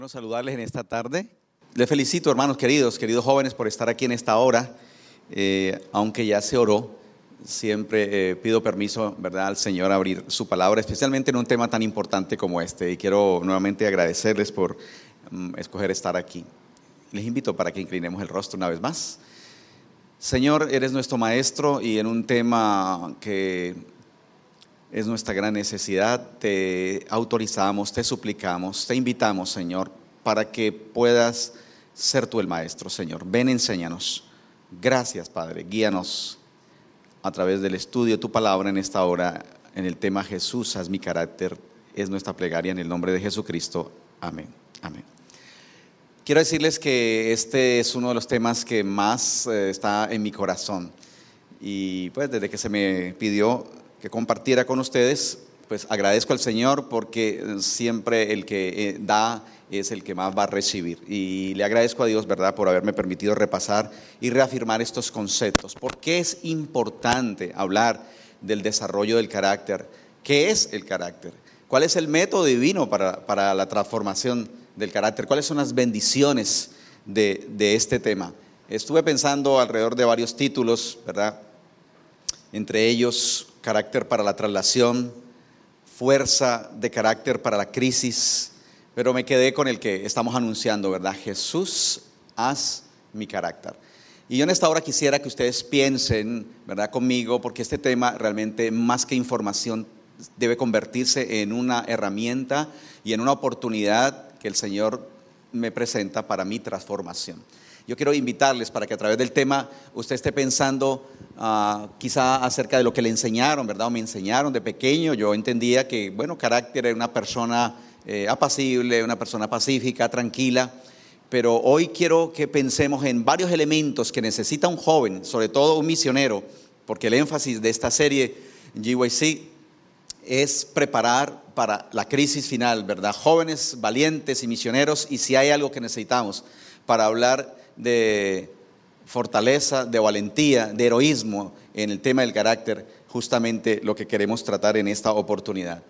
Quiero saludarles en esta tarde. Les felicito, hermanos queridos jóvenes, por estar aquí en esta hora. Aunque ya se oró, siempre pido permiso, ¿verdad?, al Señor a abrir su palabra, especialmente en un tema tan importante como este. Y quiero nuevamente agradecerles por escoger estar aquí. Les invito para que inclinemos el rostro una vez más. Señor, eres nuestro maestro y en un tema que es nuestra gran necesidad, te autorizamos, te suplicamos, te invitamos, Señor, para que puedas ser tú el maestro, Señor. Ven, enséñanos. Gracias, Padre. Guíanos a través del estudio de tu palabra en esta hora, en el tema Jesús, haz mi carácter. Es nuestra plegaria en el nombre de Jesucristo. Amén. Amén. Quiero decirles que este es uno de los temas que más está en mi corazón. Y pues desde que se me pidió que compartiera con ustedes, pues agradezco al Señor, porque siempre el que da es el que más va a recibir. Y le agradezco a Dios, ¿verdad?, por haberme permitido repasar y reafirmar estos conceptos. ¿Por qué es importante hablar del desarrollo del carácter? ¿Qué es el carácter? ¿Cuál es el método divino para la transformación del carácter? ¿Cuáles son las bendiciones de este tema? Estuve pensando alrededor de varios títulos, ¿verdad? Entre ellos, carácter para la traslación, fuerza de carácter para la crisis, pero me quedé con el que estamos anunciando, ¿verdad? Jesús, haz mi carácter. Y yo en esta hora quisiera que ustedes piensen, ¿verdad?, conmigo, porque este tema realmente, más que información, debe convertirse en una herramienta y en una oportunidad que el Señor me presenta para mi transformación. Yo quiero invitarles para que a través del tema usted esté pensando quizá acerca de lo que le enseñaron, ¿verdad? O me enseñaron de pequeño. Yo entendía que, bueno, carácter era una persona apacible, una persona pacífica, tranquila. Pero hoy quiero que pensemos en varios elementos que necesita un joven, sobre todo un misionero, porque el énfasis de esta serie GYC es preparar para la crisis final, ¿verdad? Jóvenes, valientes y misioneros. Y si hay algo que necesitamos para hablar de fortaleza, de valentía, de heroísmo en el tema del carácter, justamente lo que queremos tratar en esta oportunidad.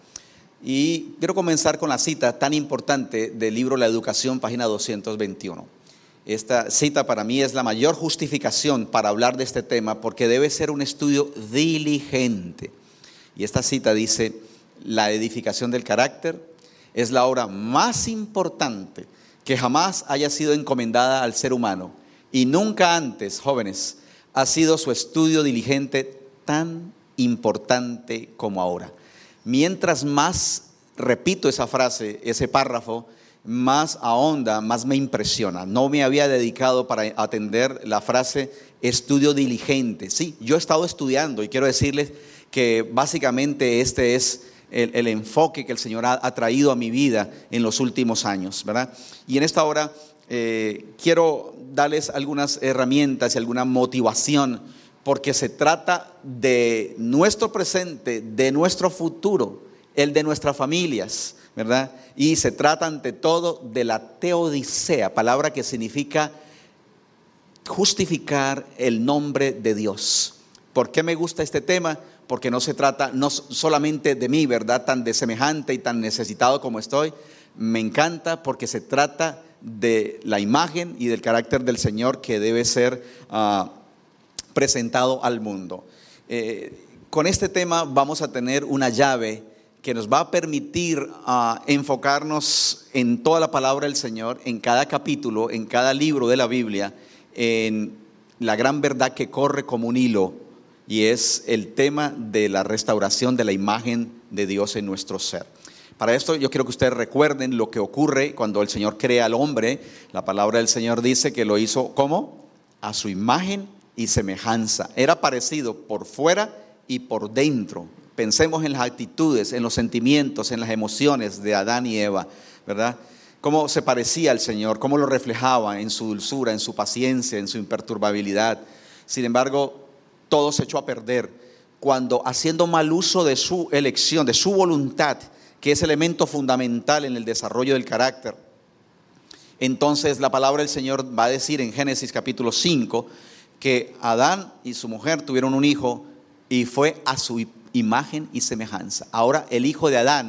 Y quiero comenzar con la cita tan importante del libro La Educación, página 221. Esta cita para mí es la mayor justificación para hablar de este tema, porque debe ser un estudio diligente. Y esta cita dice: la edificación del carácter es la obra más importante que jamás haya sido encomendada al ser humano, y nunca antes, jóvenes, ha sido su estudio diligente tan importante como ahora. Mientras más repito esa frase, ese párrafo, más ahonda, más me impresiona. No me había dedicado para atender la frase estudio diligente. Sí, yo he estado estudiando y quiero decirles que básicamente este es el enfoque que el Señor ha traído a mi vida en los últimos años, ¿verdad? Y en esta hora quiero darles algunas herramientas y alguna motivación, porque se trata de nuestro presente, de nuestro futuro, el de nuestras familias, ¿verdad? Y se trata ante todo de la teodicea, palabra que significa justificar el nombre de Dios. ¿Por qué me gusta este tema? Porque no se trata no solamente de mí, ¿verdad?, tan de semejante y tan necesitado como estoy. Me encanta porque se trata de la imagen y del carácter del Señor que debe ser presentado al mundo. Con este tema vamos a tener una llave que nos va a permitir enfocarnos en toda la palabra del Señor, en cada capítulo, en cada libro de la Biblia, en la gran verdad que corre como un hilo. Y es el tema de la restauración de la imagen de Dios en nuestro ser. Para esto yo quiero que ustedes recuerden lo que ocurre cuando el Señor crea al hombre. La palabra del Señor dice que lo hizo ¿cómo? A su imagen y semejanza. Era parecido por fuera y por dentro. Pensemos en las actitudes, en los sentimientos, en las emociones de Adán y Eva, ¿verdad? Cómo se parecía al Señor, cómo lo reflejaba en su dulzura, en su paciencia, en su imperturbabilidad. Sin embargo, todo se echó a perder cuando, haciendo mal uso de su elección, de su voluntad, que es elemento fundamental en el desarrollo del carácter, entonces la palabra del Señor va a decir en Génesis capítulo 5 que Adán y su mujer tuvieron un hijo y fue a su imagen y semejanza. Ahora el hijo de Adán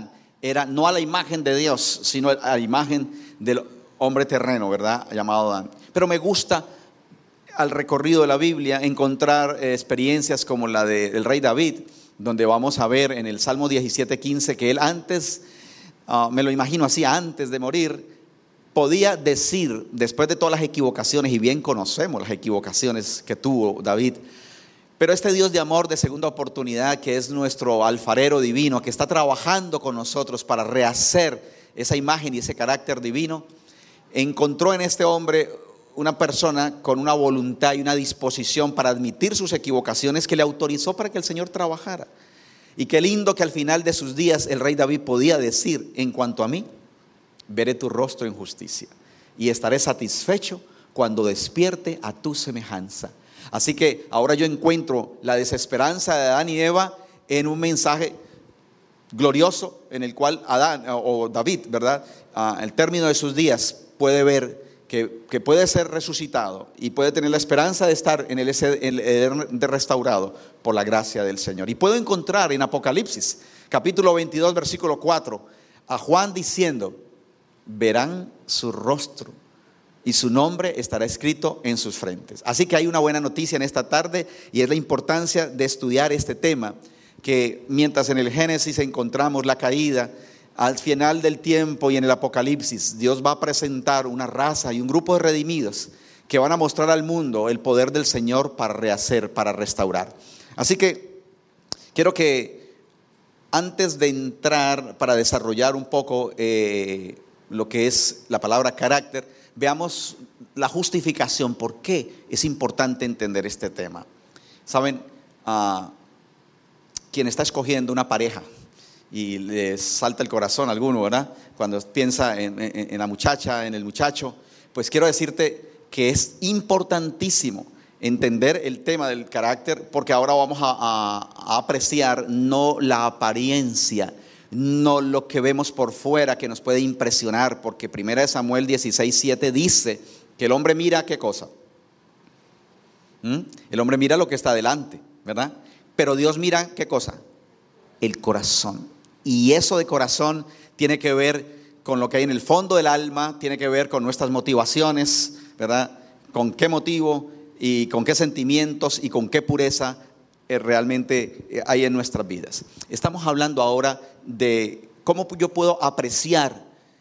era no a la imagen de Dios, sino a la imagen del hombre terreno, ¿verdad? Llamado Adán. Pero me gusta al recorrido de la Biblia encontrar experiencias como la del rey David, donde vamos a ver en el Salmo 17:15 que él antes, me lo imagino así, antes de morir, podía decir, después de todas las equivocaciones, y bien conocemos las equivocaciones que tuvo David, pero este Dios de amor, de segunda oportunidad, que es nuestro alfarero divino, que está trabajando con nosotros para rehacer esa imagen y ese carácter divino, encontró en este hombre una persona con una voluntad y una disposición para admitir sus equivocaciones, que le autorizó para que el Señor trabajara. Y qué lindo que al final de sus días el rey David podía decir: en cuanto a mí, veré tu rostro en justicia y estaré satisfecho cuando despierte a tu semejanza. Así que ahora yo encuentro la desesperanza de Adán y Eva en un mensaje glorioso en el cual Adán o David, ¿verdad? Al término de sus días puede ver que puede ser resucitado y puede tener la esperanza de estar en el Edén restaurado por la gracia del Señor. Y puedo encontrar en Apocalipsis, capítulo 22, versículo 4, a Juan diciendo: verán su rostro y su nombre estará escrito en sus frentes. Así que hay una buena noticia en esta tarde, y es la importancia de estudiar este tema, que mientras en el Génesis encontramos la caída, al final del tiempo y en el Apocalipsis, Dios va a presentar una raza y un grupo de redimidos que van a mostrar al mundo el poder del Señor para rehacer, para restaurar. Así que quiero que antes de entrar para desarrollar un poco lo que es la palabra carácter, veamos la justificación, por qué es importante entender este tema. Saben, quien está escogiendo una pareja y le salta el corazón a alguno, ¿verdad? Cuando piensa en la muchacha, en el muchacho, pues quiero decirte que es importantísimo entender el tema del carácter, porque ahora vamos a apreciar no la apariencia, no lo que vemos por fuera que nos puede impresionar, porque 1 Samuel 16:7 dice que el hombre mira ¿qué cosa? El hombre mira lo que está delante, ¿verdad? Pero Dios mira ¿qué cosa? El corazón. Y eso de corazón tiene que ver con lo que hay en el fondo del alma, tiene que ver con nuestras motivaciones, ¿verdad? Con qué motivo y con qué sentimientos y con qué pureza realmente hay en nuestras vidas. Estamos hablando ahora de cómo yo puedo apreciar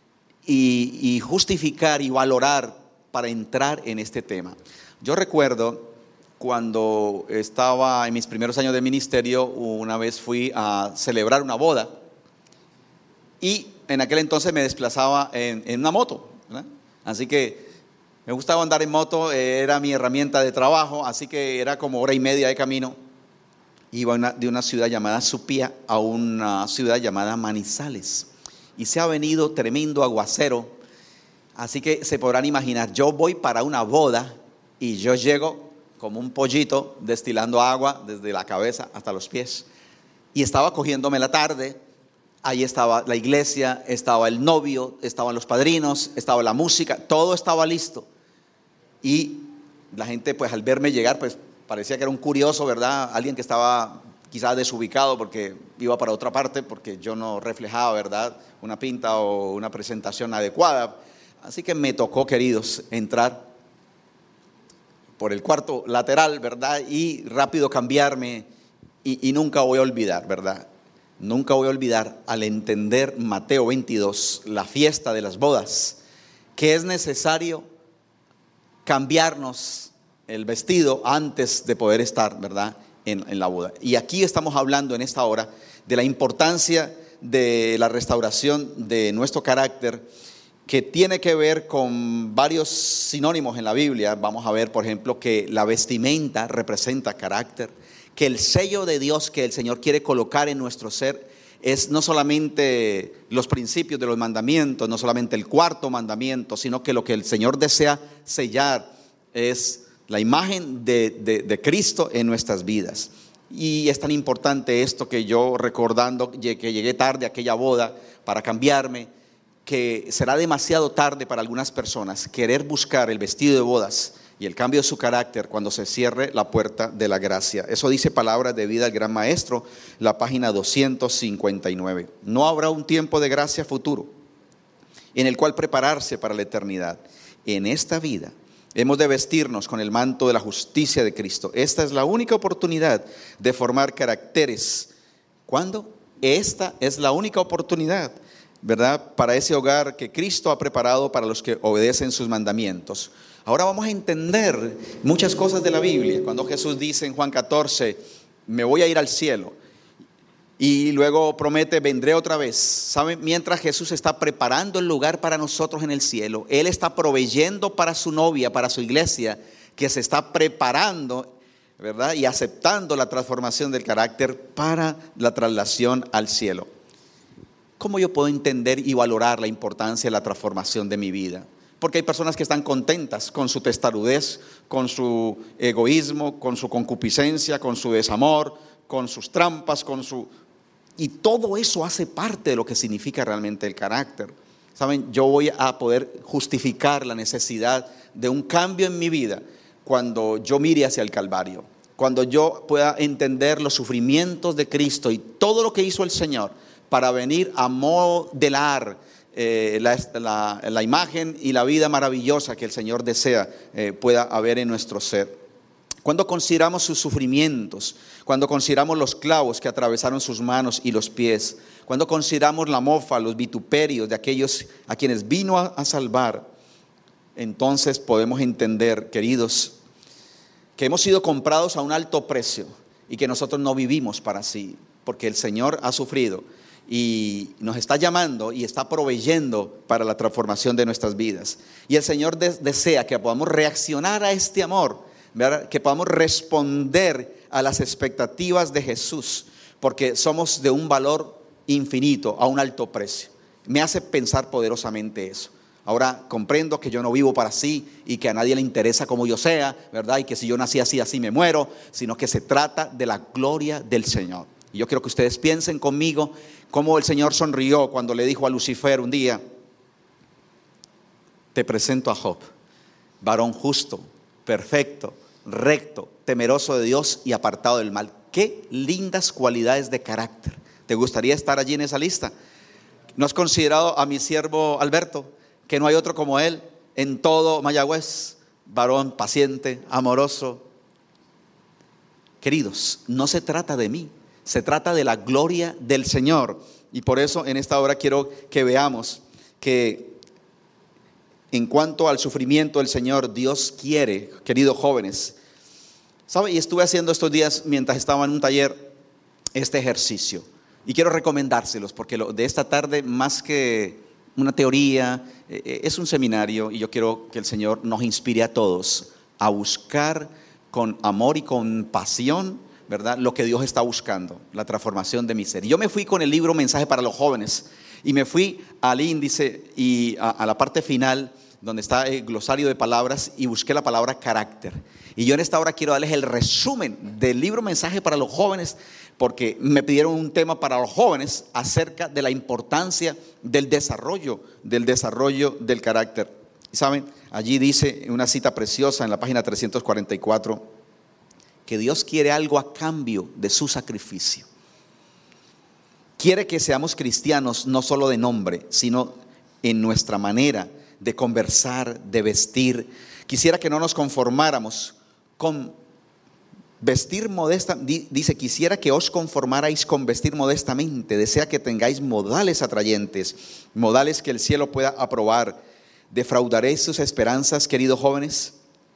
y justificar y valorar para entrar en este tema. Yo recuerdo cuando estaba en mis primeros años de ministerio, una vez fui a celebrar una boda y en aquel entonces me desplazaba en una moto, ¿verdad? Así que me gustaba andar en moto, era mi herramienta de trabajo, así que era como 1:30 de camino. Iba de una ciudad llamada Supía a una ciudad llamada Manizales, y se ha venido tremendo aguacero, así que se podrán imaginar, yo voy para una boda y yo llego como un pollito destilando agua desde la cabeza hasta los pies, y estaba cogiéndome la tarde. Ahí estaba la iglesia, estaba el novio, estaban los padrinos, estaba la música, todo estaba listo. Y la gente, pues al verme llegar, pues parecía que era un curioso, ¿verdad? Alguien que estaba quizás desubicado porque iba para otra parte, porque yo no reflejaba, ¿verdad?, una pinta o una presentación adecuada. Así que me tocó, queridos, entrar por el cuarto lateral, ¿verdad? Y rápido cambiarme, y nunca voy a olvidar, ¿verdad? Nunca voy a olvidar al entender Mateo 22, la fiesta de las bodas, que es necesario cambiarnos el vestido antes de poder estar, ¿verdad?, en la boda. Y aquí estamos hablando en esta hora de la importancia de la restauración de nuestro carácter, que tiene que ver con varios sinónimos en la Biblia. Vamos a ver, por ejemplo, que la vestimenta representa carácter, que el sello de Dios que el Señor quiere colocar en nuestro ser es no solamente los principios de los mandamientos, no solamente el cuarto mandamiento, sino que lo que el Señor desea sellar es la imagen de Cristo en nuestras vidas. Y es tan importante esto que yo, recordando que llegué tarde a aquella boda para cambiarme, que será demasiado tarde para algunas personas querer buscar el vestido de bodas y el cambio de su carácter cuando se cierre la puerta de la gracia. Eso dice Palabras de Vida del Gran Maestro, la página 259. No habrá un tiempo de gracia futuro en el cual prepararse para la eternidad. En esta vida hemos de vestirnos con el manto de la justicia de Cristo. Esta es la única oportunidad de formar caracteres. ¿Cuándo? Esta es la única oportunidad, ¿verdad?, para ese hogar que Cristo ha preparado para los que obedecen sus mandamientos. Ahora vamos a entender muchas cosas de la Biblia. Cuando Jesús dice en Juan 14, me voy a ir al cielo, y luego promete, vendré otra vez. ¿Saben? Mientras Jesús está preparando el lugar para nosotros en el cielo, Él está proveyendo para su novia, para su iglesia, que se está preparando, ¿verdad?, y aceptando la transformación del carácter para la traslación al cielo. ¿Cómo yo puedo entender y valorar la importancia de la transformación de mi vida? Porque hay personas que están contentas con su testarudez, con su egoísmo, con su concupiscencia, con su desamor, con sus trampas, y todo eso hace parte de lo que significa realmente el carácter. ¿Saben? Yo voy a poder justificar la necesidad de un cambio en mi vida cuando yo mire hacia el Calvario, cuando yo pueda entender los sufrimientos de Cristo y todo lo que hizo el Señor para venir a modelar la imagen y la vida maravillosa que el Señor desea pueda haber en nuestro ser. Cuando consideramos sus sufrimientos, cuando consideramos los clavos que atravesaron sus manos y los pies, cuando consideramos la mofa, los vituperios de aquellos a quienes vino a salvar, entonces podemos entender, queridos, que hemos sido comprados a un alto precio y que nosotros no vivimos para sí, porque el Señor ha sufrido y nos está llamando y está proveyendo para la transformación de nuestras vidas. Y el Señor desea que podamos reaccionar a este amor, ¿verdad?, que podamos responder a las expectativas de Jesús, porque somos de un valor infinito a un alto precio. Me hace pensar poderosamente eso. Ahora comprendo que yo no vivo para sí y que a nadie le interesa como yo sea, ¿verdad?, y que si yo nací así, así me muero, sino que se trata de la gloria del Señor. Y yo quiero que ustedes piensen conmigo cómo el Señor sonrió cuando le dijo a Lucifer un día: te presento a Job, varón justo, perfecto, recto, temeroso de Dios y apartado del mal. Qué lindas cualidades de carácter. ¿Te gustaría estar allí en esa lista? ¿No has considerado a mi siervo Alberto, que no hay otro como él en todo Mayagüez? Varón paciente, amoroso. Queridos, no se trata de mí, se trata de la gloria del Señor. Y por eso en esta hora quiero que veamos que en cuanto al sufrimiento del Señor, Dios quiere, queridos jóvenes, ¿sabe? Y estuve haciendo estos días, mientras estaba en un taller, este ejercicio. Y quiero recomendárselos, porque lo de esta tarde, más que una teoría, es un seminario. Y yo quiero que el Señor nos inspire a todos a buscar con amor y con pasión, ¿verdad?, lo que Dios está buscando, la transformación de mi ser. Y yo me fui con el libro Mensaje para los Jóvenes, y me fui al índice y a la parte final, donde está el glosario de palabras, y busqué la palabra carácter. Y yo en esta hora quiero darles el resumen del libro Mensaje para los Jóvenes, porque me pidieron un tema para los jóvenes acerca de la importancia del desarrollo del carácter. Y saben, allí dice una cita preciosa en la página 344, que Dios quiere algo a cambio de su sacrificio. Quiere que seamos cristianos no solo de nombre, sino en nuestra manera de conversar, de vestir. Quisiera que no nos conformáramos con vestir modesta. Dice, quisiera que os conformarais con vestir modestamente. Desea que tengáis modales atrayentes, modales que el cielo pueda aprobar. ¿Defraudaréis sus esperanzas, queridos jóvenes?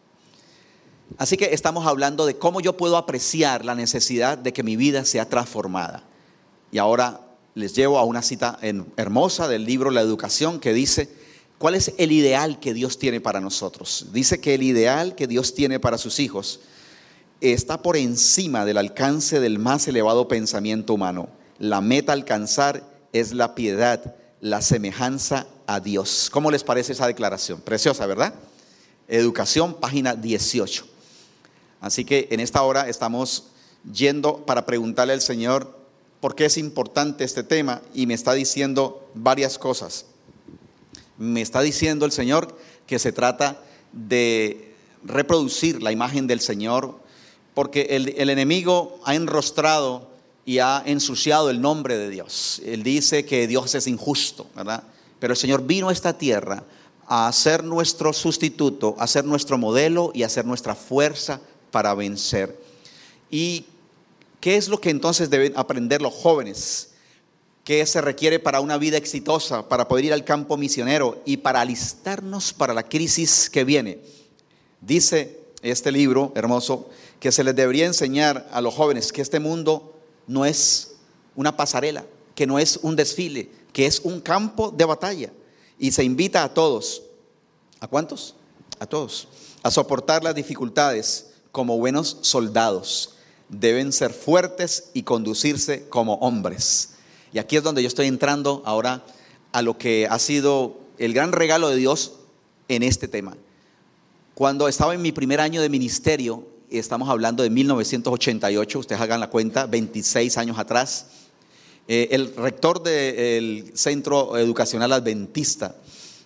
Así que estamos hablando de cómo yo puedo apreciar la necesidad de que mi vida sea transformada. Y ahora les llevo a una cita hermosa del libro La Educación, que dice: ¿cuál es el ideal que Dios tiene para nosotros? Dice que el ideal que Dios tiene para sus hijos está por encima del alcance del más elevado pensamiento humano. La meta a alcanzar es la piedad, la semejanza a Dios. ¿Cómo les parece esa declaración? Preciosa, ¿verdad? Educación, página 18. Así que en esta hora estamos yendo para preguntarle al Señor por qué es importante este tema, y me está diciendo varias cosas. Me está diciendo el Señor que se trata de reproducir la imagen del Señor, porque el enemigo ha enrostrado y ha ensuciado el nombre de Dios. Él dice que Dios es injusto, ¿verdad? Pero el Señor vino a esta tierra a ser nuestro sustituto, a ser nuestro modelo y a ser nuestra fuerza para vencer. ¿Y qué es lo que entonces deben aprender los jóvenes? ¿Qué se requiere para una vida exitosa, para poder ir al campo misionero y para alistarnos para la crisis que viene? Dice este libro hermoso que se les debería enseñar a los jóvenes que este mundo no es una pasarela, que no es un desfile, que es un campo de batalla. Y se invita a todos, ¿a cuántos? A todos, a soportar las dificultades como buenos soldados. Deben ser fuertes y conducirse como hombres. Y aquí es donde yo estoy entrando ahora a lo que ha sido el gran regalo de Dios en este tema. Cuando estaba en mi primer año de ministerio, estamos hablando de 1988, ustedes hagan la cuenta, 26 años atrás, el rector del Centro Educacional Adventista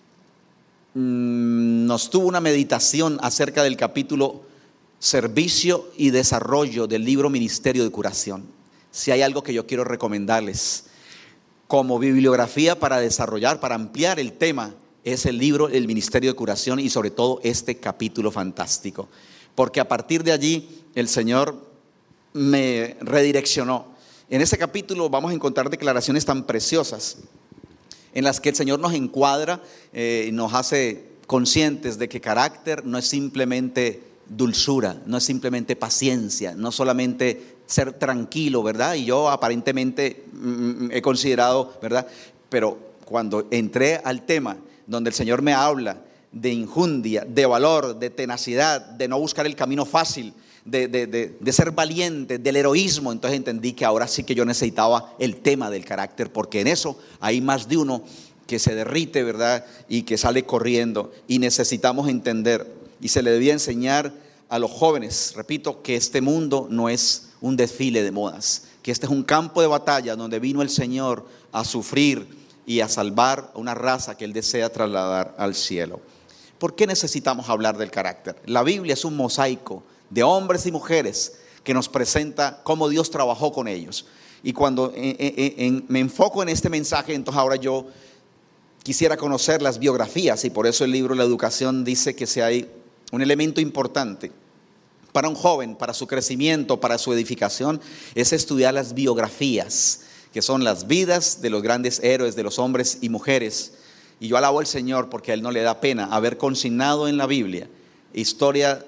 nos tuvo una meditación acerca del capítulo Servicio y Desarrollo del libro Ministerio de Curación. Si hay algo que yo quiero recomendarles como bibliografía para desarrollar, para ampliar el tema, es el libro El Ministerio de Curación y sobre todo este capítulo fantástico. Porque a partir de allí el Señor me redireccionó. En ese capítulo vamos a encontrar declaraciones tan preciosas en las que el Señor nos encuadra, nos hace conscientes de que carácter no es simplemente dulzura, no es simplemente paciencia, no solamente ser tranquilo, ¿verdad? Y yo aparentemente he considerado, ¿verdad? Pero cuando entré al tema donde el Señor me habla de injundia, de valor, de tenacidad, de no buscar el camino fácil, de ser valiente, del heroísmo, entonces entendí que ahora sí que yo necesitaba el tema del carácter, porque en eso hay más de uno que se derrite, ¿verdad? Y que sale corriendo, y necesitamos entender, y se le debía enseñar a los jóvenes, repito, que este mundo no es un desfile de modas, que este es un campo de batalla donde vino el Señor a sufrir y a salvar a una raza que Él desea trasladar al cielo. ¿Por qué necesitamos hablar del carácter? La Biblia es un mosaico de hombres y mujeres que nos presenta cómo Dios trabajó con ellos. Y cuando me enfoco en este mensaje, entonces ahora yo quisiera conocer las biografías, y por eso el libro La Educación dice que si hay un elemento importante para un joven, para su crecimiento, para su edificación, es estudiar las biografías, que son las vidas de los grandes héroes, de los hombres y mujeres. Y yo alabo al Señor porque a Él no le da pena haber consignado en la Biblia historia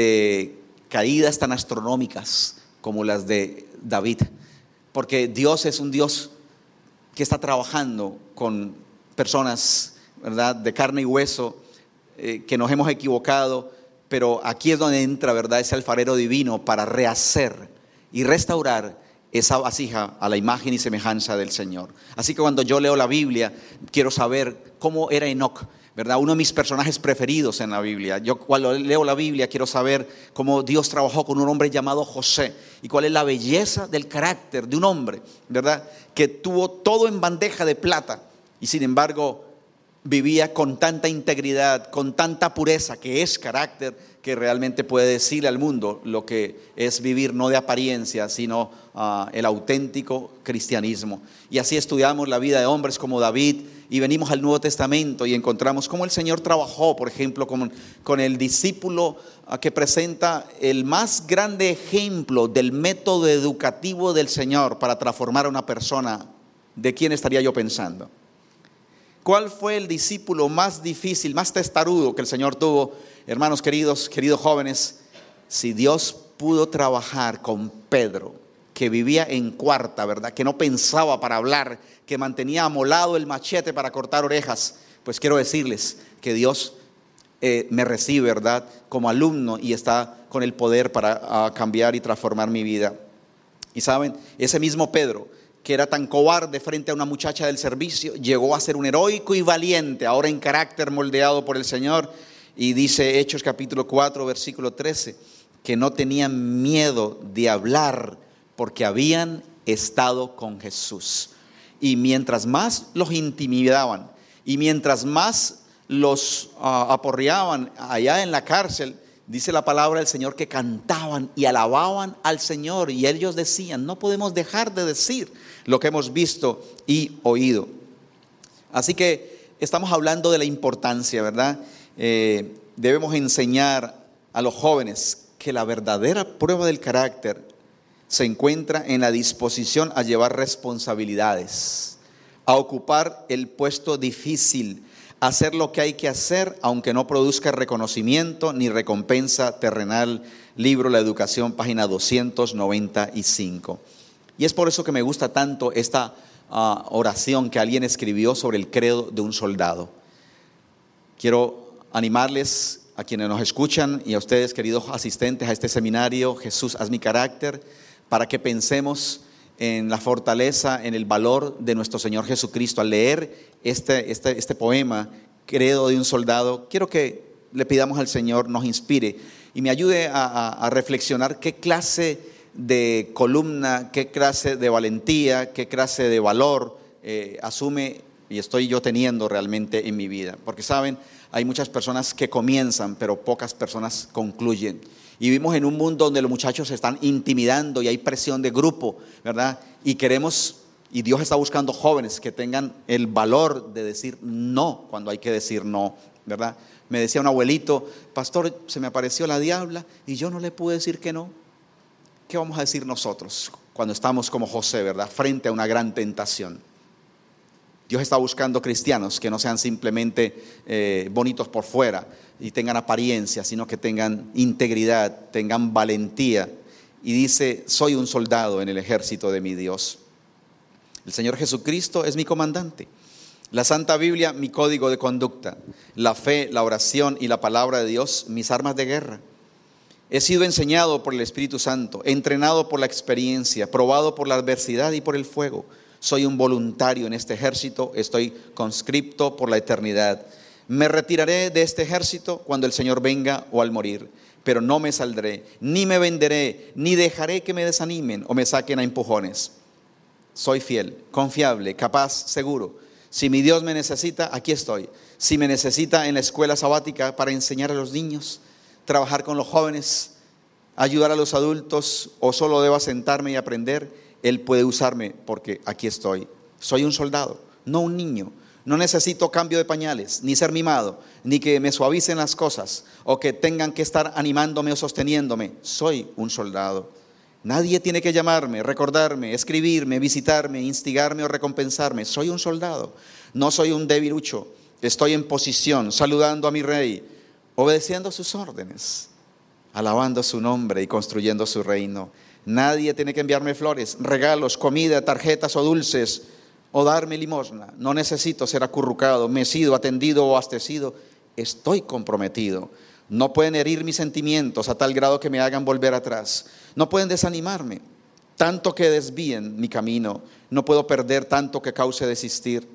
de caídas tan astronómicas como las de David, porque Dios es un Dios que está trabajando con personas, ¿verdad?, de carne y hueso, que nos hemos equivocado, pero aquí es donde entra, ¿verdad?, ese alfarero divino para rehacer y restaurar esa vasija a la imagen y semejanza del Señor. Así que cuando yo leo la Biblia, quiero saber cómo era Enoc, ¿verdad? Uno de mis personajes preferidos en la Biblia. Yo cuando leo la Biblia quiero saber cómo Dios trabajó con un hombre llamado José y cuál es la belleza del carácter de un hombre, ¿verdad?, que tuvo todo en bandeja de plata y sin embargo vivía con tanta integridad, con tanta pureza, que es carácter, que realmente puede decirle al mundo lo que es vivir no de apariencia, sino el auténtico cristianismo. Y así estudiamos la vida de hombres como David, y venimos al Nuevo Testamento y encontramos cómo el Señor trabajó, por ejemplo, con el discípulo que presenta el más grande ejemplo del método educativo del Señor para transformar a una persona. ¿De quién estaría yo pensando? ¿Cuál fue el discípulo más difícil, más testarudo que el Señor tuvo? Hermanos queridos jóvenes, si Dios pudo trabajar con Pedro, que vivía en cuarta, ¿verdad?, que no pensaba para hablar, que mantenía amolado el machete para cortar orejas, pues quiero decirles que Dios me recibe, ¿verdad?, como alumno y está con el poder para cambiar y transformar mi vida. Y saben, ese mismo Pedro, que era tan cobarde frente a una muchacha del servicio, llegó a ser un heroico y valiente, ahora en carácter moldeado por el Señor. Y dice Hechos capítulo 4 versículo 13, que no tenían miedo de hablar porque habían estado con Jesús. Y mientras más los intimidaban y mientras más los aporreaban allá en la cárcel, Dice la palabra del Señor que cantaban y alababan al Señor, y ellos decían: no podemos dejar de decir lo que hemos visto y oído. Así que estamos hablando de la importancia, ¿verdad? Debemos enseñar a los jóvenes que la verdadera prueba del carácter se encuentra en la disposición a llevar responsabilidades, a ocupar el puesto difícil, a hacer lo que hay que hacer, aunque no produzca reconocimiento ni recompensa terrenal. Libro La Educación, página 295. Y es por eso que me gusta tanto esta oración que alguien escribió sobre el credo de un soldado. Quiero animarles a quienes nos escuchan y a ustedes, queridos asistentes a este seminario, Jesús, haz mi carácter, para que pensemos en la fortaleza, en el valor de nuestro Señor Jesucristo. Al leer este poema, Credo de un soldado, quiero que le pidamos al Señor nos inspire y me ayude a reflexionar qué clase de columna, qué clase de valentía, qué clase de valor asume y estoy yo teniendo realmente en mi vida. Porque saben, hay muchas personas que comienzan, pero pocas personas concluyen. Y vivimos en un mundo donde los muchachos se están intimidando y hay presión de grupo, ¿verdad? Y Dios está buscando jóvenes que tengan el valor de decir no cuando hay que decir no, ¿verdad? Me decía un abuelito: pastor, se me apareció la diabla y yo no le pude decir que no. ¿Qué vamos a decir nosotros cuando estamos como José, ¿verdad? Frente a una gran tentación. Dios está buscando cristianos que no sean simplemente bonitos por fuera y tengan apariencia, sino que tengan integridad, tengan valentía. Y dice: soy un soldado en el ejército de mi Dios. El Señor Jesucristo es mi comandante. La Santa Biblia, mi código de conducta. La fe, la oración y la palabra de Dios, mis armas de guerra. He sido enseñado por el Espíritu Santo, entrenado por la experiencia, probado por la adversidad y por el fuego. Soy un voluntario en este ejército, estoy conscripto por la eternidad. Me retiraré de este ejército cuando el Señor venga o al morir, pero no me saldré, ni me venderé, ni dejaré que me desanimen o me saquen a empujones. Soy fiel, confiable, capaz, seguro. Si mi Dios me necesita, aquí estoy. Si me necesita en la escuela sabática para enseñar a los niños, trabajar con los jóvenes, ayudar a los adultos, o solo debo sentarme y aprender, Él puede usarme porque aquí estoy. Soy un soldado, no un niño. No necesito cambio de pañales, ni ser mimado, ni que me suavicen las cosas o que tengan que estar animándome o sosteniéndome. Soy un soldado. Nadie tiene que llamarme, recordarme, escribirme, visitarme, instigarme o recompensarme. Soy un soldado, no soy un debilucho. Estoy en posición, saludando a mi rey, obedeciendo sus órdenes, alabando su nombre y construyendo su reino. Nadie tiene que enviarme flores, regalos, comida, tarjetas o dulces, o darme limosna. No necesito ser acurrucado, mecido, atendido o abastecido. Estoy comprometido. No pueden herir mis sentimientos a tal grado que me hagan volver atrás. No pueden desanimarme, tanto que desvíen mi camino. No puedo perder tanto que cause desistir.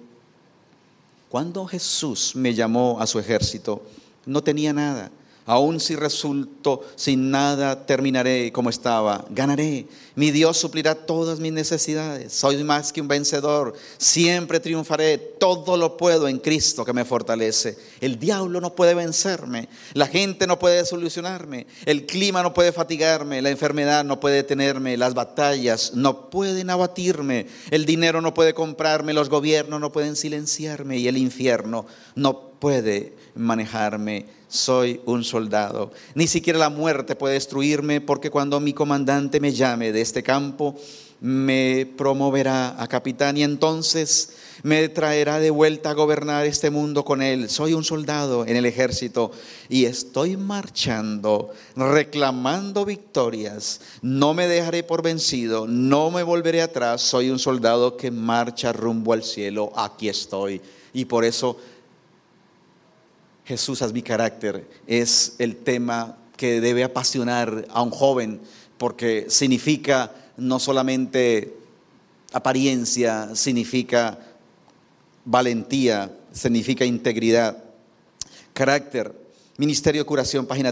Cuando Jesús me llamó a su ejército, no tenía nada. Aún si resulto sin nada, terminaré como estaba, ganaré. Mi Dios suplirá todas mis necesidades. Soy más que un vencedor, siempre triunfaré. Todo lo puedo en Cristo que me fortalece. El diablo no puede vencerme, la gente no puede solucionarme, el clima no puede fatigarme, la enfermedad no puede detenerme, las batallas no pueden abatirme, el dinero no puede comprarme, los gobiernos no pueden silenciarme y el infierno no puede manejarme. Soy un soldado. Ni siquiera la muerte puede destruirme, porque cuando mi comandante me llame de este campo, me promoverá a capitán y entonces me traerá de vuelta a gobernar este mundo con él. Soy un soldado en el ejército y estoy marchando, reclamando victorias. No me dejaré por vencido, no me volveré atrás. Soy un soldado que marcha rumbo al cielo. Aquí estoy. Y por eso Jesús, haz mi carácter, es el tema que debe apasionar a un joven, porque significa no solamente apariencia, significa valentía, significa integridad. Carácter, Ministerio de Curación, página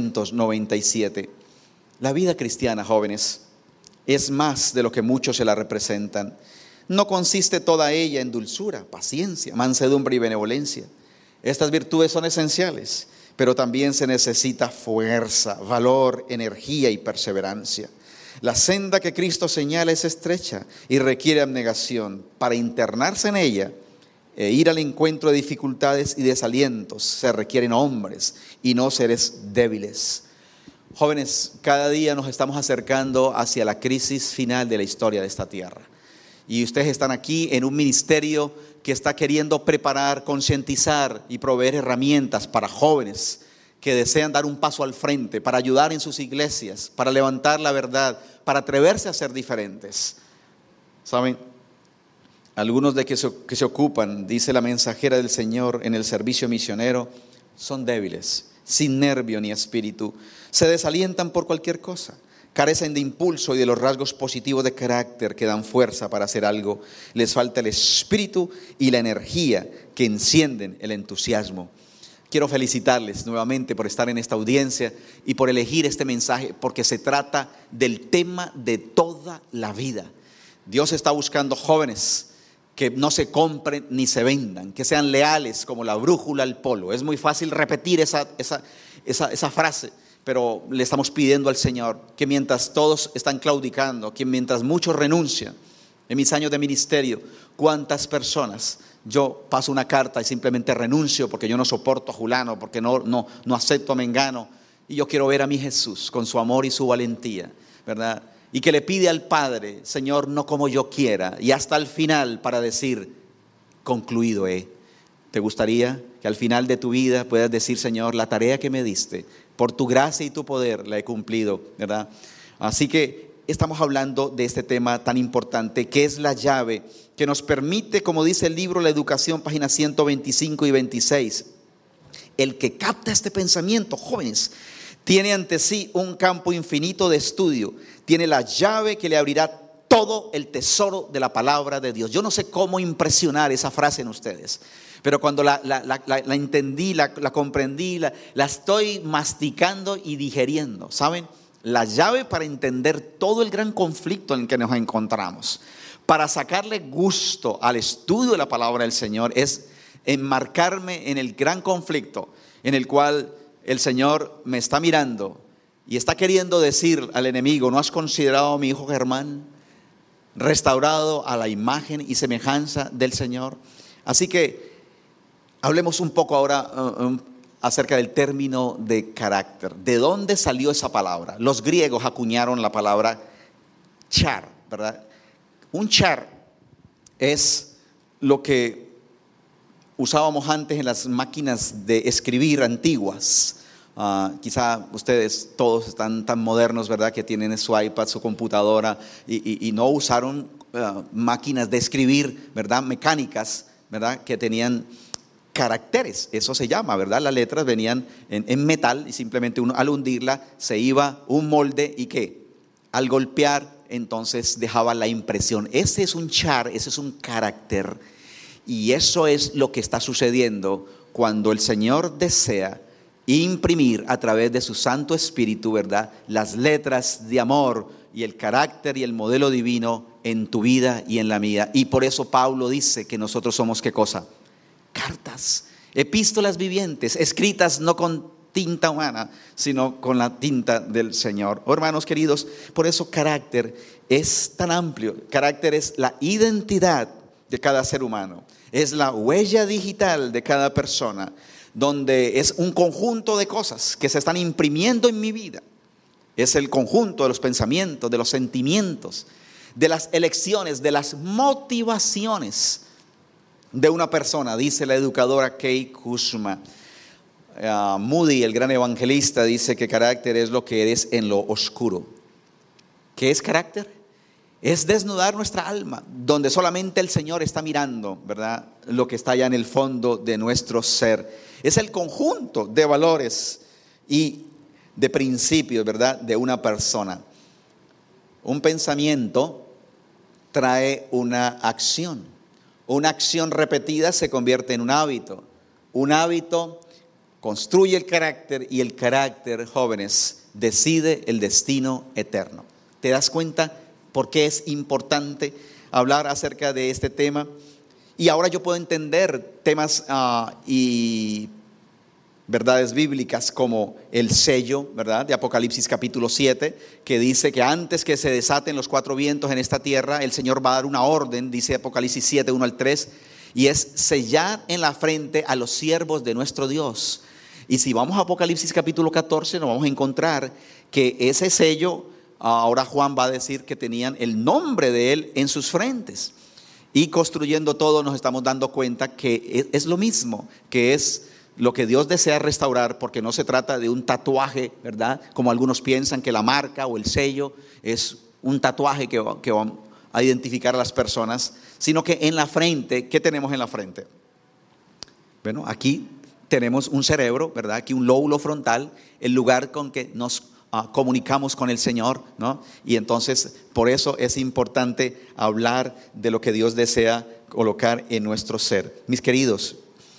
397. La vida cristiana, jóvenes, es más de lo que muchos se la representan. No consiste toda ella en dulzura, paciencia, mansedumbre y benevolencia. Estas virtudes son esenciales, pero también se necesita fuerza, valor, energía y perseverancia. La senda que Cristo señala es estrecha y requiere abnegación. Para internarse en ella e ir al encuentro de dificultades y desalientos se requieren hombres y no seres débiles. Jóvenes, cada día nos estamos acercando hacia la crisis final de la historia de esta tierra. Y ustedes están aquí en un ministerio que está queriendo preparar, concientizar y proveer herramientas para jóvenes que desean dar un paso al frente, para ayudar en sus iglesias, para levantar la verdad, para atreverse a ser diferentes. ¿Saben? Algunos de que se ocupan, dice la mensajera del Señor en el servicio misionero, son débiles, sin nervio ni espíritu, se desalientan por cualquier cosa, carecen de impulso y de los rasgos positivos de carácter que dan fuerza para hacer algo. Les falta el espíritu y la energía que encienden el entusiasmo. Quiero felicitarles nuevamente por estar en esta audiencia y por elegir este mensaje, porque se trata del tema de toda la vida. Dios está buscando jóvenes que no se compren ni se vendan, que sean leales como la brújula al polo. Es muy fácil repetir esa frase, pero le estamos pidiendo al Señor que mientras todos están claudicando, que mientras muchos renuncian, en mis años de ministerio, ¿cuántas personas? Yo paso una carta y simplemente renuncio porque yo no soporto a Julano, porque no acepto a Mengano, y yo quiero ver a mi Jesús con su amor y su valentía, ¿verdad? Y que le pide al Padre, Señor, no como yo quiera, y hasta el final para decir, concluido he. ¿Te gustaría que al final de tu vida puedas decir, Señor, la tarea que me diste, por tu gracia y tu poder la he cumplido, ¿verdad? Así que estamos hablando de este tema tan importante, que es la llave que nos permite, como dice el libro La Educación, páginas 125 y 26, el que capta este pensamiento, jóvenes, tiene ante sí un campo infinito de estudio, tiene la llave que le abrirá todo el tesoro de la palabra de Dios. Yo no sé cómo impresionar esa frase en ustedes, pero cuando la entendí, la comprendí, la estoy masticando y digeriendo, ¿saben? La llave para entender todo el gran conflicto en el que nos encontramos, para sacarle gusto al estudio de la palabra del Señor, es enmarcarme en el gran conflicto en el cual el Señor me está mirando y está queriendo decir al enemigo, ¿no has considerado a mi hijo Germán restaurado a la imagen y semejanza del Señor? Así que hablemos un poco ahora acerca del término de carácter. ¿De dónde salió esa palabra? Los griegos acuñaron la palabra char, ¿verdad? Un char es lo que usábamos antes en las máquinas de escribir antiguas. Quizá ustedes todos están tan modernos, ¿verdad?, que tienen su iPad, su computadora y no usaron máquinas de escribir, ¿verdad?, mecánicas, ¿verdad?, que tenían caracteres. Eso se llama, ¿verdad? Las letras venían en metal y simplemente uno al hundirla se iba un molde y ¿qué? Al golpear entonces dejaba la impresión. Ese es un char, ese es un carácter. Y eso es lo que está sucediendo cuando el Señor desea imprimir a través de su Santo Espíritu, ¿verdad?, las letras de amor y el carácter y el modelo divino en tu vida y en la mía. Y por eso Pablo dice que nosotros somos ¿qué cosa? Cartas, epístolas vivientes, escritas no con tinta humana, sino con la tinta del Señor. Oh, hermanos queridos, por eso carácter es tan amplio. Carácter es la identidad de cada ser humano, es la huella digital de cada persona, donde es un conjunto de cosas que se están imprimiendo en mi vida. Es el conjunto de los pensamientos, de los sentimientos, de las elecciones, de las motivaciones de una persona, dice la educadora Kay Kusma. Moody, el gran evangelista, dice que carácter es lo que eres en lo oscuro. ¿Qué es carácter? Es desnudar nuestra alma, donde solamente el Señor está mirando, ¿verdad?, lo que está allá en el fondo de nuestro ser. Es el conjunto de valores y de principios, ¿verdad?, de una persona. Un pensamiento trae una acción. Una acción repetida se convierte en un hábito. Un hábito construye el carácter y el carácter, jóvenes, decide el destino eterno. ¿Te das cuenta por qué es importante hablar acerca de este tema? Y ahora yo puedo entender temas y verdades bíblicas como el sello, ¿verdad?, de Apocalipsis capítulo 7, que dice que antes que se desaten los 4 vientos en esta tierra, el Señor va a dar una orden, dice Apocalipsis 7, 1 al 3, y es sellar en la frente a los siervos de nuestro Dios. Y si vamos a Apocalipsis capítulo 14, nos vamos a encontrar que ese sello, ahora Juan va a decir que tenían el nombre de él en sus frentes. Y construyendo todo nos estamos dando cuenta que es lo mismo, que es lo que Dios desea restaurar, porque no se trata de un tatuaje, ¿verdad? Como algunos piensan que la marca o el sello es un tatuaje que va a identificar a las personas, sino que en la frente, ¿qué tenemos en la frente? Bueno, aquí tenemos un cerebro, ¿verdad? Aquí un lóbulo frontal, el lugar con que nos comunicamos con el Señor, ¿no? Y entonces por eso es importante hablar de lo que Dios desea colocar en nuestro ser. Mis queridos,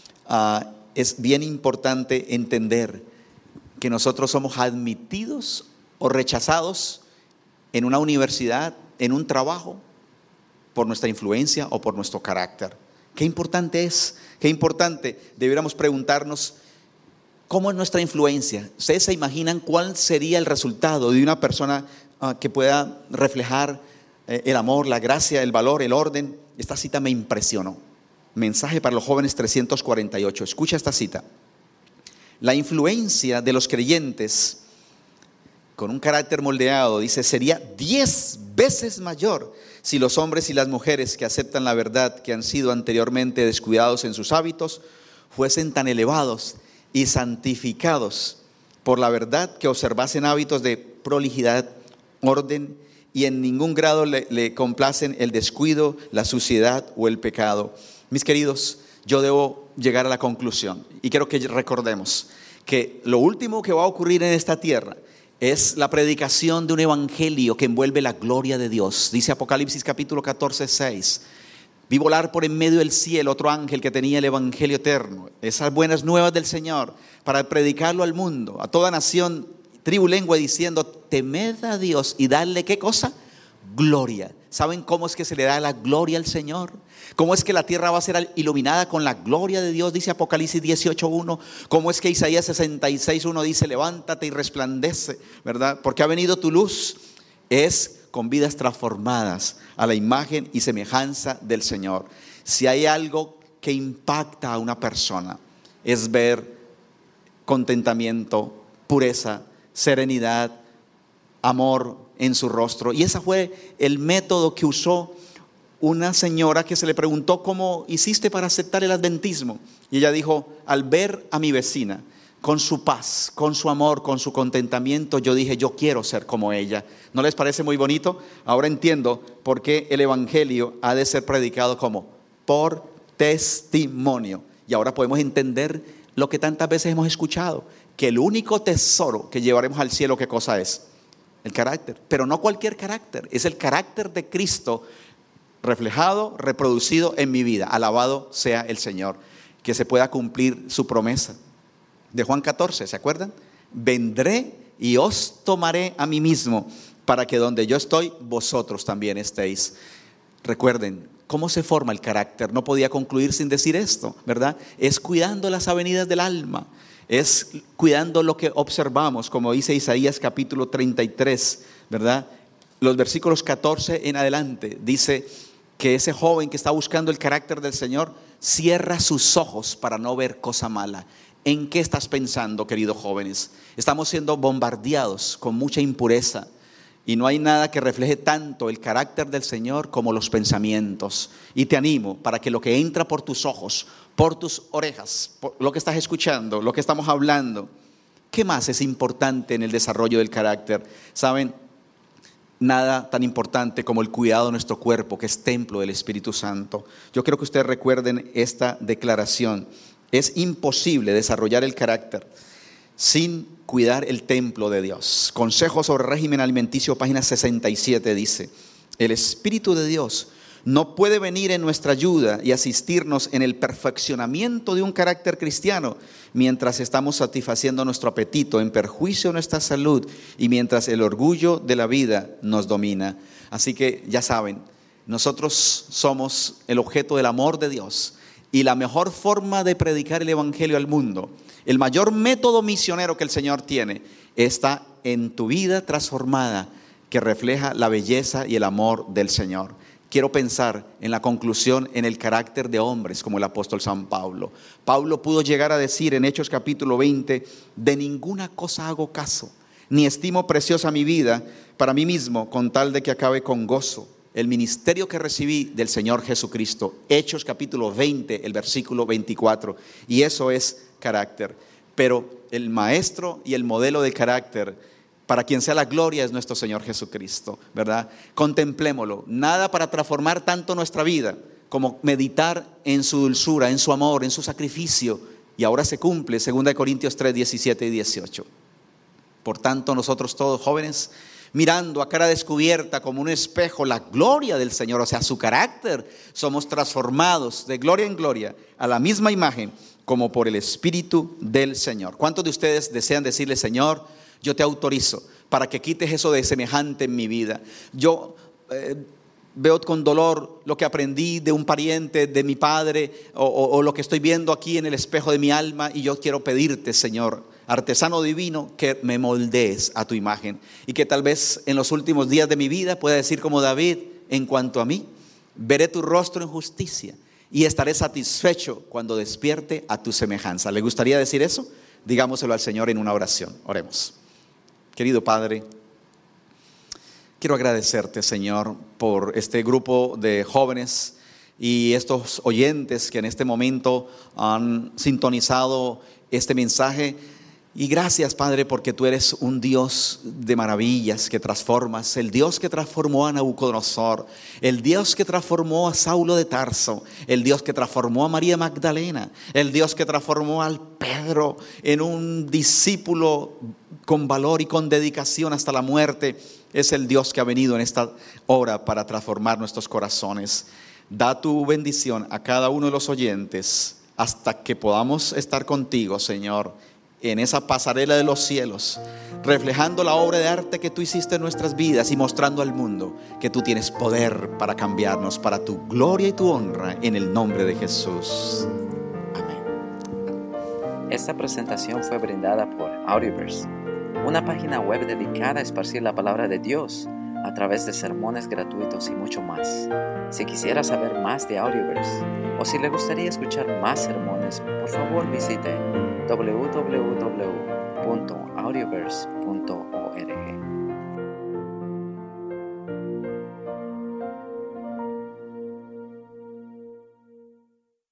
es bien importante entender que nosotros somos admitidos o rechazados en una universidad, en un trabajo, por nuestra influencia o por nuestro carácter. Qué importante es, qué importante. Deberíamos preguntarnos, ¿cómo es nuestra influencia? ¿Ustedes se imaginan cuál sería el resultado de una persona que pueda reflejar el amor, la gracia, el valor, el orden? Esta cita me impresionó. Mensaje para los jóvenes 348. Escucha esta cita. La influencia de los creyentes con un carácter moldeado, dice, sería 10 veces mayor si los hombres y las mujeres que aceptan la verdad, que han sido anteriormente descuidados en sus hábitos, fuesen tan elevados y santificados por la verdad, que observasen hábitos de prolijidad, orden, y en ningún grado le complacen el descuido, la suciedad o el pecado. Mis queridos, yo debo llegar a la conclusión y quiero que recordemos que lo último que va a ocurrir en esta tierra es la predicación de un evangelio que envuelve la gloria de Dios. Dice Apocalipsis capítulo 14, 6. Vi volar por en medio del cielo otro ángel que tenía el evangelio eterno, esas buenas nuevas del Señor, para predicarlo al mundo, a toda nación, tribu, lengua, diciendo, temed a Dios y dadle, ¿qué cosa? Gloria. ¿Saben cómo es que se le da la gloria al Señor? ¿Cómo es que la tierra va a ser iluminada con la gloria de Dios? Dice Apocalipsis 18:1. ¿Cómo es que Isaías 66:1 dice, levántate y resplandece, ¿verdad? Porque ha venido tu luz. Es con vidas transformadas a la imagen y semejanza del Señor. Si hay algo que impacta a una persona, es ver contentamiento, pureza, serenidad, amor en su rostro. Y ese fue el método que usó una señora que se le preguntó, ¿cómo hiciste para aceptar el adventismo? Y ella dijo, al ver a mi vecina con su paz, con su amor, con su contentamiento, yo dije, yo quiero ser como ella. ¿No les parece muy bonito? Ahora entiendo por qué el evangelio ha de ser predicado como por testimonio. Y ahora podemos entender lo que tantas veces hemos escuchado, que el único tesoro que llevaremos al cielo, ¿qué cosa es? El carácter, pero no cualquier carácter, es el carácter de Cristo reflejado, reproducido en mi vida. Alabado sea el Señor, que se pueda cumplir su promesa de Juan 14, ¿se acuerdan? Vendré y os tomaré a mí mismo, para que donde yo estoy, vosotros también estéis. Recuerden, ¿cómo se forma el carácter? No podía concluir sin decir esto, ¿verdad? Es cuidando las avenidas del alma. Es cuidando lo que observamos, como dice Isaías capítulo 33, ¿verdad? Los versículos 14 en adelante, dice que ese joven que está buscando el carácter del Señor, cierra sus ojos para no ver cosa mala. ¿En qué estás pensando, queridos jóvenes? Estamos siendo bombardeados con mucha impureza. Y no hay nada que refleje tanto el carácter del Señor como los pensamientos. Y te animo para que lo que entra por tus ojos, por tus orejas, por lo que estás escuchando, lo que estamos hablando, ¿qué más es importante en el desarrollo del carácter? ¿Saben? Nada tan importante como el cuidado de nuestro cuerpo, que es templo del Espíritu Santo. Yo quiero que ustedes recuerden esta declaración. Es imposible desarrollar el carácter sin cuidar el templo de Dios. Consejo sobre régimen alimenticio, página 67, dice: el Espíritu de Dios no puede venir en nuestra ayuda y asistirnos en el perfeccionamiento de un carácter cristiano mientras estamos satisfaciendo nuestro apetito en perjuicio de nuestra salud y mientras el orgullo de la vida nos domina. Así que ya saben, nosotros somos el objeto del amor de Dios, y la mejor forma de predicar el evangelio al mundo El mayor método misionero que el Señor tiene está en tu vida transformada, que refleja la belleza y el amor del Señor. Quiero pensar en la conclusión, en el carácter de hombres como el apóstol San Pablo. Pablo pudo llegar a decir en Hechos capítulo 20, de ninguna cosa hago caso, ni estimo preciosa mi vida para mí mismo, con tal de que acabe con gozo el ministerio que recibí del Señor Jesucristo. Hechos capítulo 20, el versículo 24. Y eso es carácter. Pero el maestro y el modelo de carácter, para quien sea la gloria, es nuestro Señor Jesucristo, ¿verdad? Contemplémoslo. Nada para transformar tanto nuestra vida como meditar en su dulzura, en su amor, en su sacrificio. Y ahora se cumple 2 Corintios 3, 17 y 18. Por tanto, nosotros todos jóvenes, mirando a cara descubierta como un espejo la gloria del Señor, o sea, su carácter, somos transformados de gloria en gloria a la misma imagen como por el Espíritu del Señor. ¿Cuántos de ustedes desean decirle: Señor, yo te autorizo para que quites eso de semejante en mi vida? Yo veo con dolor lo que aprendí de un pariente, de mi padre, o lo que estoy viendo aquí en el espejo de mi alma, y yo quiero pedirte, Señor, artesano divino, que me moldees a tu imagen, y que tal vez en los últimos días de mi vida pueda decir como David: en cuanto a mí, veré tu rostro en justicia y estaré satisfecho cuando despierte a tu semejanza. ¿Le gustaría decir eso? Digámoselo al Señor en una oración. Oremos. Querido Padre, quiero agradecerte, Señor, por este grupo de jóvenes y estos oyentes que en este momento han sintonizado este mensaje. Y gracias, Padre, porque tú eres un Dios de maravillas que transformas, el Dios que transformó a Nabucodonosor, el Dios que transformó a Saulo de Tarso, el Dios que transformó a María Magdalena, el Dios que transformó al Pedro en un discípulo con valor y con dedicación hasta la muerte. Es el Dios que ha venido en esta hora para transformar nuestros corazones. Da tu bendición a cada uno de los oyentes hasta que podamos estar contigo, Señor, en esa pasarela de los cielos, reflejando la obra de arte que tú hiciste en nuestras vidas y mostrando al mundo que tú tienes poder para cambiarnos para tu gloria y tu honra, en el nombre de Jesús. Amén. Esta presentación fue brindada por Audioverse, una página web dedicada a esparcir la palabra de Dios a través de sermones gratuitos y mucho más. Si quisiera saber más de Audioverse o si le gustaría escuchar más sermones, por favor visite www.audioverse.org.